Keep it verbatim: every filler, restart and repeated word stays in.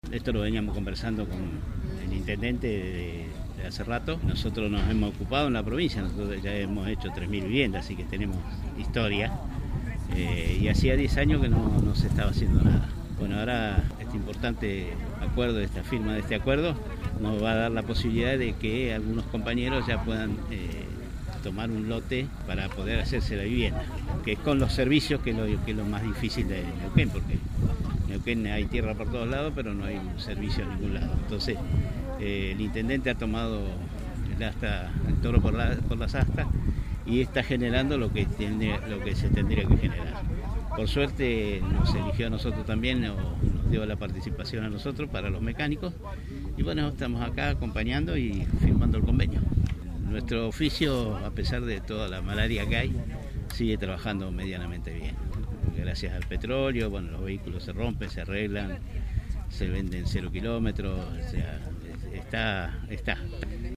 Esto lo veníamos conversando con el intendente de, de hace rato. Nosotros nos hemos ocupado en la provincia, nosotros ya hemos hecho tres mil viviendas, así que tenemos historia. Eh, y hacía diez años que no, no se estaba haciendo nada. Bueno, ahora este importante acuerdo, esta firma de este acuerdo, nos va a dar la posibilidad de que algunos compañeros ya puedan eh, tomar un lote para poder hacerse la vivienda, que es con los servicios que es lo, que es lo más difícil de Neuquén, porque en Neuquén hay tierra por todos lados, pero no hay un servicio en ningún lado. Entonces, eh, el intendente ha tomado el, asta, el toro por, la, por las astas y está generando lo que, tiene, lo que se tendría que generar. Por suerte nos eligió a nosotros también, o nos dio la participación a nosotros para los mecánicos, y bueno, estamos acá acompañando y firmando el convenio. Nuestro oficio, a pesar de toda la malaria que hay, sigue trabajando medianamente bien. Gracias al petróleo, bueno, los vehículos se rompen, se arreglan, se venden cero kilómetros, o sea, está, está.